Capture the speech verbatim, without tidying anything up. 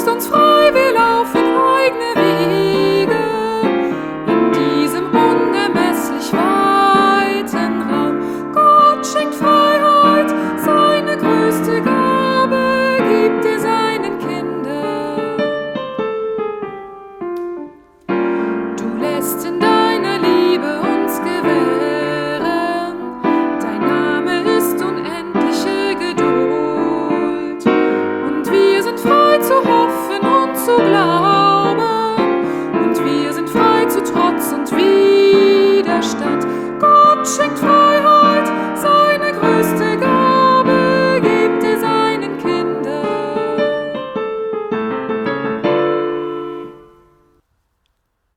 lässt uns frei, wir laufen eigene Wege in diesem unermesslich weiten Raum. Gott schenkt Freiheit, seine größte Gabe gibt er seinen Kindern. Du lässt in deiner Liebe uns gewähren, dein Name ist unendliche Geduld. Und wir sind frei zu hoffen und zu glauben, und wir sind frei zu Trotz und Widerstand.